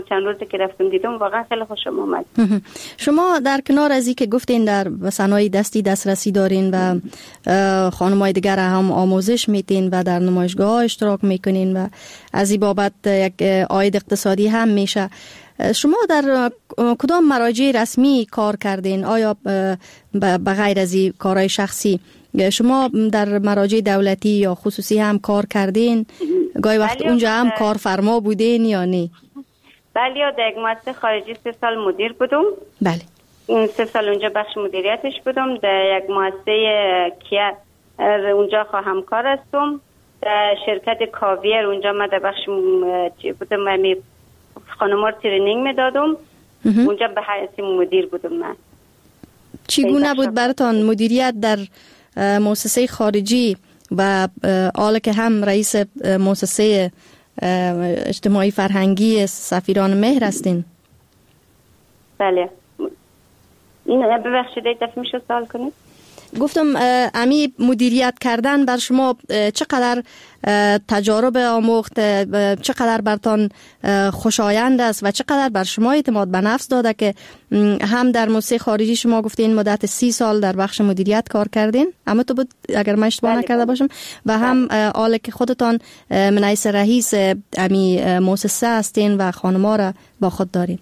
چند روزی که رفتم دیدم واقعا خیلی خوشم اومد. شما در کنار از این که گفتین در صنایع دستی دسترسی دارین و خانم‌های دیگر هم آموزش میدین و در نمایشگاه اشتراک میکنین و از این بابت یک عاید اقتصادی هم میشه، شما در کدام مراجع رسمی کار کردین؟ آیا بغیر از این کارهای شخصی شما در مراجع دولتی یا خصوصی هم کار کردین؟ گاهی وقت اونجا هم کارفرما بودین یا نه؟ بله، در یک مؤسسه خارجی 3 سال مدیر بودم. بله. 3 سال اونجا بخش مدیریتش بودم. در یک مؤسسه کیا اونجا همکار هستم. در شرکت کاویر اونجا من در بخش بودم، خانم‌ها رو ترینینگ میدادم. اونجا به حیث مدیر بودم. من چگونه بود براتان مدیریت در مؤسسه خارجی و حالا که هم رئیس مؤسسه اجتماعی فرهنگی سفیران مهر هستین؟ بله. ببخشید دفعه میشه سوال کنید؟ گفتم امی مدیریت کردن بر شما چقدر تجارب آموخت، چقدر برتان خوشایند است و چقدر بر شما اعتماد به نفس داده که هم در موسسه خارجی شما گفتین مدت 30 سال در بخش مدیریت کار کردین، اما تو بود اگر من اشتباه نکرده باشم، و هم حالا که خودتان من حیث رئیس امی موسسه هستین و خانم‌ها را با خود دارین.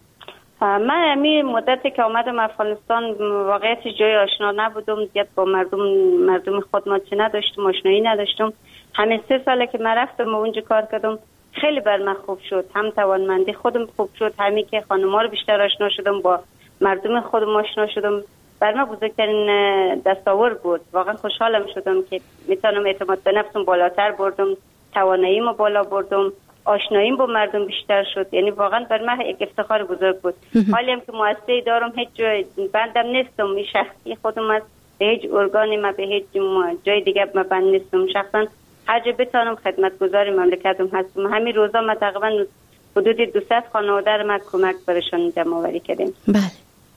من همین مدتی که آمدم افغانستان واقعیت جای آشنا نبودم، زیاد با مردم خود ما چه نداشتم، آشنایی نداشتم. همین 3 ساله که من رفتم و اونجا کار کردم خیلی بر من خوب شد، هم توانمندی خودم خوب شد، همین که خانم‌ها رو بیشتر آشنا شدم، با مردم خودم آشنا شدم، بر من بزرگترین دستاورد بود. واقعا خوشحالم شدم که میتونم اعتماد به نفسم بالاتر بردم، تواناییمو بالا بردم، آشناییم با مردم بیشتر شد. یعنی واقعا بر من یک افتخار بزرگ بود. حالی هم که مؤسسه‌ای دارم، هیچ جای بندم نیستم، این شخصی خودم است، به هیچ ارگانی ما به هیچ جای دیگه ما بند نیستم. شخصا هر جا بتونم خدمتگزار مملکتم هستم. همین روزا ما تقریبا حدود 200 خانواده رو ما کمک برشان جمع آوری کردیم. بله.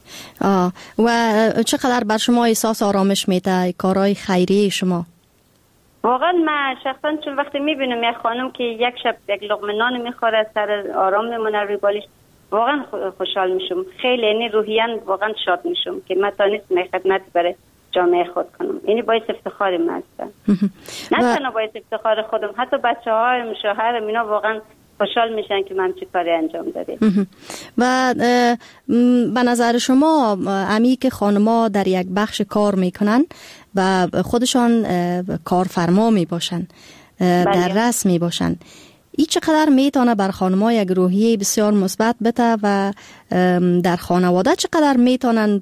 و چقدر بر شما احساس آرامش میده کارهای خیریه شما؟ واقعا من شخصا چون وقتی میبینم یک خانم که یک شب یک لقمه نان میخوره، سر آرام میمونه روی بالش، واقعا خوشحال میشم. خیلی یعنی روحیاً واقعا شاد میشم که من تانستم خدمت برای جامعه خود کنم. یعنی باعث افتخار من هستم. نه تنها باعث افتخار خودم، حتی بچه‌ها شوهرم اینا واقعا خوشحال میشن که من چه کاری انجام دادم. و به نظر شما امی که خانم‌ها در یک بخش کار میکنن و خودشان کارفرما می باشن، در رسم می باشن، این چقدر میتونه بر خانم‌ها یک روحیه بسیار مثبت بده و در خانواده چقدر میتونن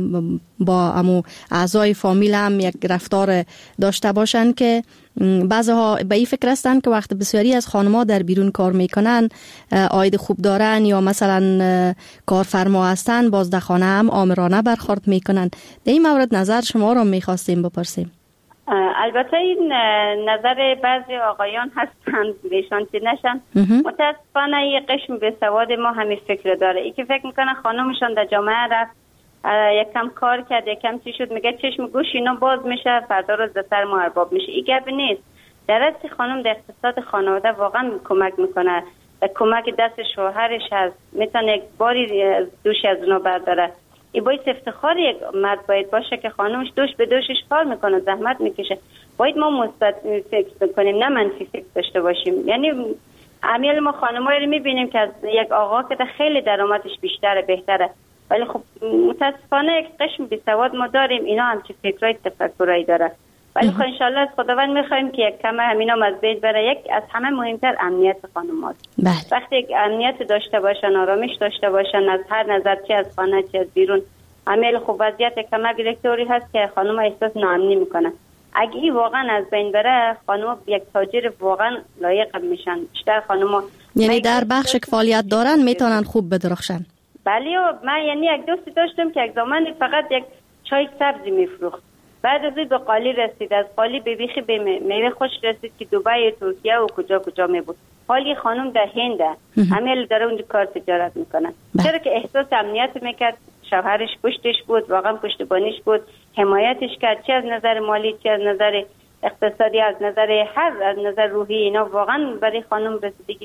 با امو اعضای فامیل هم یک رفتار داشته باشن که بعضها به این فکر هستن که وقت بسیاری از خانم‌ها در بیرون کار میکنن، عاید خوب دارن یا مثلا کارفرما هستن، باز در خانه هم آمرانه برخورد میکنن. در این مورد نظر شما را میخواستیم بپرسیم. البته این نظر بعضی آقایان هستند بهشان چی نشن. متاسفانه یه قشم به سواد ما همین فکر داره، ای که فکر میکنه خانمشان در جامعه رفت یکم کار کرد، یکم چی شد، میگه چشم گوش اینا باز میشه، فردا روز در سر ما ارباب میشه. این گپ نیست. در اصل خانم در اقتصاد خانواده واقعا کمک میکنه، کمک دست شوهرش هست، میتونه یک باری دوش از اونا برداره. این باید افتخار یک مرد باید باشه که خانمش دوش به دوشش کار میکنه، زحمت میکشه. باید ما مثبت فکر کنیم، نه منفی فکر داشته باشیم. یعنی امیال ما خانمایی رو میبینیم که از یک آقا که خیلی درآمدش بیشتره، بهتره، ولی خب متاسفانه یک قشم بیسواد ما داریم، اینا هم چه فکرای تفکرایی داره. ولی خب انشالله از خداوند میخوایم که یک کم همینا از بین بره. یک از همه مهمتر امنیت خانم‌هاست. وقتی یک امنیت داشته باشن، آرامش داشته باشن از هر نظر، چه از خانه چه از بیرون، عمل خوب وضعیت کمک الکتروری هست که خانم احساس ناامنی میکنن. اگه این واقعا از بین بره، خانم یک تاجر واقعا لایق میشن. بیشتر خانم یعنی در بخش که فعالیت دارن میتونن خوب بدرخشن. بله. من یعنی یک دوستی داشتم که یک زمانی فقط یک چای سبزی میفروخت، بعد از این به قالی رسید، از قالی به بیخی به میوه خوش رسید که دبی، ترکیه و کجا می بود. حالی خانم در هنده، همه داره اونجا کار تجارت میکنن. چرا که احساس امنیت میکرد، شوهرش پشتش بود، واقعا پشتیبانیش بود، حمایتش کرد، چه از نظر مالی، چه از نظر اقتصادی، از نظر روحی. اینا واقعا برای خانم رسیدگی کرد.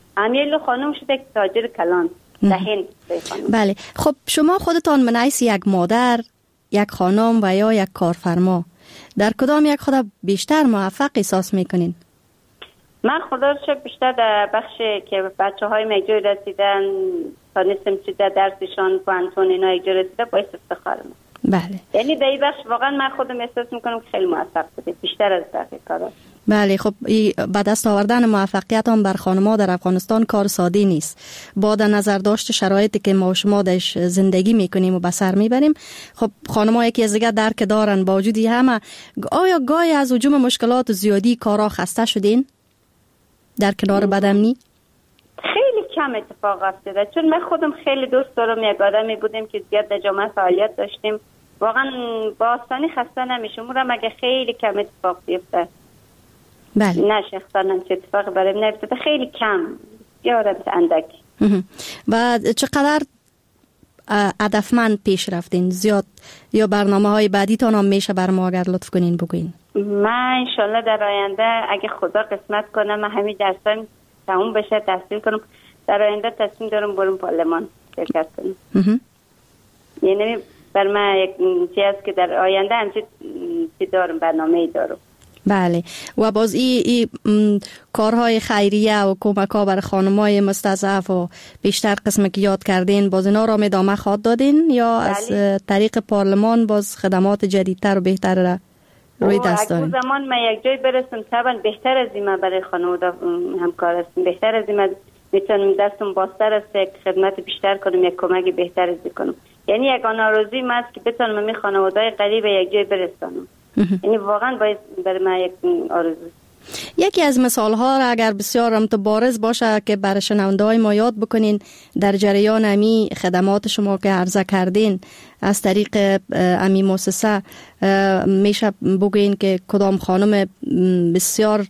امیل خانم شده که تاجر کلان در هند. بله. خب شما خودتان من حیث یک مادر، یک خانم و یا یک کارفرما در کدام یک خود بیشتر موفق احساس میکنین؟ من خدا رو شکر بیشتر در بخش که بچه های ما جای رسیدن، تانستم چی در درسشان پانتون اینا یک جای رسیده، باعث افتخارم. بله. یعنی در این بخش واقعا من خودم احساس میکنم که خیلی موفق بوده، بیشتر از بقیه کارا. بله. خب به دست آوردن موفقیت هم بر خانم‌ها در افغانستان کار ساده نیست. با در نظر داشت شرایطی که ما و شما درش زندگی میکنیم و بسر میبریم، خب خانم‌ها یکی از دیگه درک دارن. با وجودی همه آیا گاهی از هجوم مشکلات و زیادی کارا خسته شدین در کنار بدامنی؟ خیلی کم اتفاق افتاده، چون من خودم خیلی دوست دارم، یک آدمی بودیم که زیاد در جامعه فعالیت داشتیم، واقعا با آسانی خسته نمیشم. اونم اگه خیلی کم اتفاق بیفته. بله. نه شخصا هم چه اتفاقی برایم نیفتاده، خیلی کم، یادم اندک. و چقدر هدفمند پیش رفتین؟ زیاد یا برنامه های بعدی تان هم میشه بر ما اگر لطف کنین بگوین؟ من انشالله در آینده اگه خدا قسمت کنه من همین درسان تموم بشه تحصیل کنم، در آینده تصمیم دارم برم پارلمان شرکت کنم. یعنی بر من یک چیز که در آینده همچی دارم، برنامه‌ای دارم. بله. و باز ای کارهای خیریه و کمک ها برای خانمای مستضعف و بیشتر قسم که یاد کردین، باز اینا را ادامه خواهد دادین یا بله. از طریق پارلمان باز خدمات جدیدتر و بهتر را روی دست دارین؟ اگه زمان من یک جای برسم طبعا بهتر از این برای خانواده همکار هستم، بهتر از این میتونم دستم بازتر است، یک خدمت بیشتر کنم، یک کمک بهتر از کنم. یعنی یک آرزوی من است که بتونم می خانواده‌های غریب یک جای برسونم. یعنی واقعا باید برای من یک آرزو. یکی از مثال ها را اگر بسیار متبارز باشه که برای شنونده های ما یاد بکنین در جریان امی خدمات شما که عرضه کردین از طریق امی مؤسسه، میشه بگوین که کدام خانم بسیار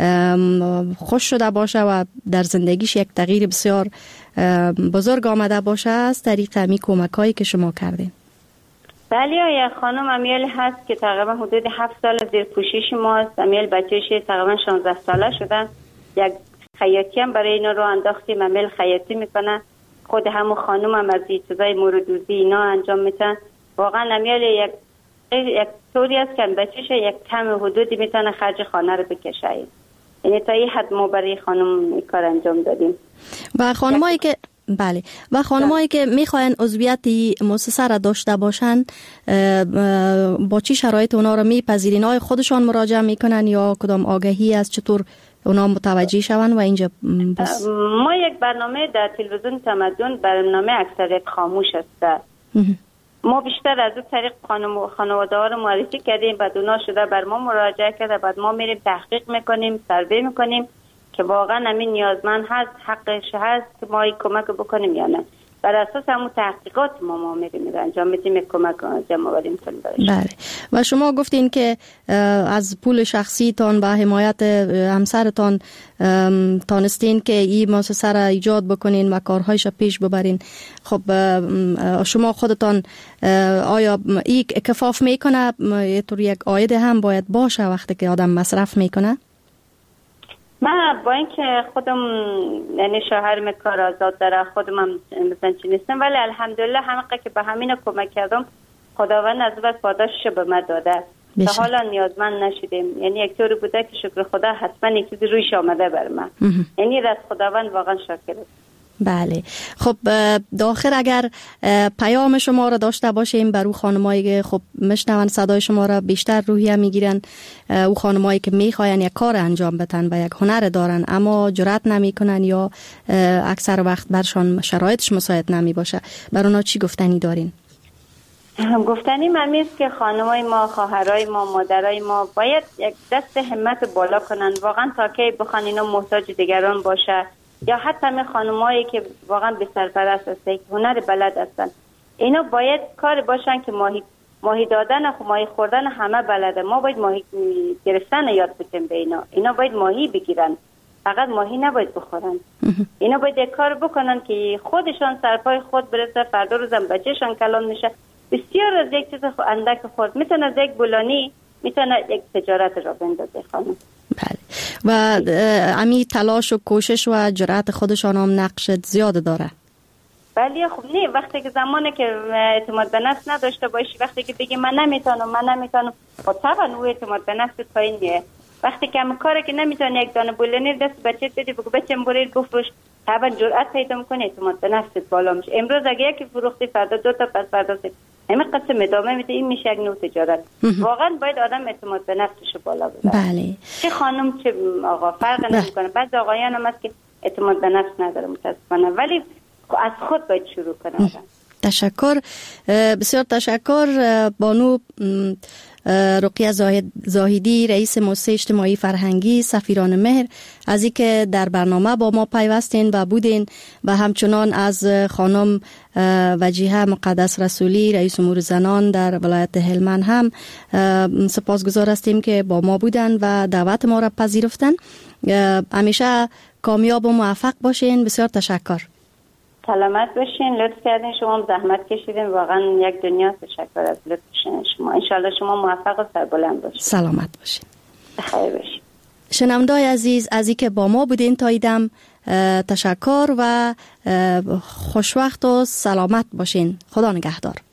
خوش شده باشه و در زندگیش یک تغییر بسیار بزرگ آمده باشه از طریق امی کمک هایی که شما کردین؟ بله، یک خانم امیل هست که تقریبا حدود 7 سال زیر پوشش ماست. امیل بچه‌ش تقریبا 16 ساله شده. یک خیاطی هم برای اینا رو انداختیم، امیل خیاطی میکنه. خود همون خانم هم از چیزای موردوزی اینا انجام میتن. واقعا امیل یک طوری است که بچه‌ش یک کم حدودی میتونه خرج خانه رو بکشه. یعنی تا این حد ما برای خانم این کار انجام دادیم. و خانمایی که بله، و خانمایی که میخواین عضویت مؤسسه را داشته باشن با چی شرایط اونا رو میپذیرین؟ آیا خودشان مراجعه میکنن یا کدام آگهی از چطور اونا متوجه شون؟ و اینجا بس ما یک برنامه در تلویزیون تمدن، برنامه اکثریت خاموش است. ما بیشتر از اون طریق خانواده ها رو معرفی کردیم، بعد اونا شده بر ما مراجعه کرده، بعد ما میریم تحقیق میکنیم، سروی میکنیم که واقعا همین نیازمند هست، حقش هست که ما کمک بکنیم یا نه. بر اساس همون تحقیقات ما میریم انجام میدیم، کمک جمع آوری کنیم. بله. و شما گفتین که از پول شخصیتان و حمایت همسرتان تانستین که این مؤسسه را ایجاد بکنین و کارهایش پیش ببرین. خب شما خودتان آیا این کفاف میکنه؟ یه طور یک عاید هم باید باشه وقتی که آدم مصرف میکنه؟ من با اینکه خودم یعنی شوهرم کار آزاد داره، خودم هم مثلا چی نیستم، ولی الحمدلله همه که به همین کمک کردم خداوند از وقت پاداشش به من داده. تا حالا نیازمند نشدیم. یعنی یک طوری بوده که شکر خدا حتما یک چیزی رویش آمده بر من. یعنی از خداوند واقعا شاکرم. بله. خب داخل اگر پیام شما را داشته باشیم برای خانمایی که خب میشنون صدای شما را بیشتر روحیه میگیرن، او خانمایی که میخواین یک کار انجام بدن و یک هنر دارن اما جرأت نمیکنن یا اکثر وقت برشان شرایطش مساعد نمی باشه، بر اونا چی گفتنی دارین؟ گفتنی من است که خانمای ما، خواهرای ما، مادرای ما باید یک دست همت بالا کنن، واقعا تا که بخوان اینا محتاج دیگران باشه، یا حتی همه خانمایی که واقعا به سرپرست هستن، هنر بلد هستن، اینا باید کار باشن که ماهی دادن و ماهی خوردن همه بلده. ما باید ماهی گرفتن یاد بدیم به اینا باید ماهی بگیرن، فقط ماهی نباید بخورن. اینا باید یک کار بکنن که خودشان سرپای خود برسه، فردا روزم بچه‌شان کلان میشه. بسیار از یک چیز اندک خورد میتونه از یک بولانی میتونه یک تجارت را بندازه خانم. بله. و امی تلاش و کوشش و جرأت خودشان هم نقش زیاد داره. ولی خب نه، وقتی که زمانی که اعتماد به نفس نداشته باشی، وقتی که بگی من نمیتونم خب طبعا اون اعتماد به نفس پایینه. وقتی که هم کاری که نمیتونی یک دانه بولنی دست بچت بدی بگو بچم برید بفروش، طبعا جرأت پیدا میکنه، اعتماد به نفست بالا میشه. امروز اگه یکی فروختی فردا دو تا پس فردا سه، همین قسم ادامه میده، این میشه یک نوع تجارت. واقعا باید آدم اعتماد به نفسش بالا ببره. بله. چه خانم چه آقا فرق نمیکنه. بعضی آقایان هم هست که اعتماد به نفس نداره متاسفانه، ولی از خود باید شروع کنه. تشکر، بسیار تشکر بانو رقیه زاهدی، رئیس مؤسسه اجتماعی فرهنگی سفیران مهر، از اینکه در برنامه با ما پیوستین و بودین، و همچنان از خانم وجیحه مقدس رسولی، رئیس امور زنان در ولایت هلمند هم سپاسگزار هستیم که با ما بودن و دعوت ما را پذیرفتن. همیشه کامیاب و موفق باشین. بسیار تشکر. سلامت باشین، لطف کردین، شما زحمت کشیدین، واقعا یک دنیا تشکر از لطف شما. انشالله شما موفق و سربلند باشین. سلامت باشین. بخیر باشین. شنوندای عزیز، از اینکه با ما بودین تا ایدم تشکر و خوشوقت و سلامت باشین. خدا نگهدار.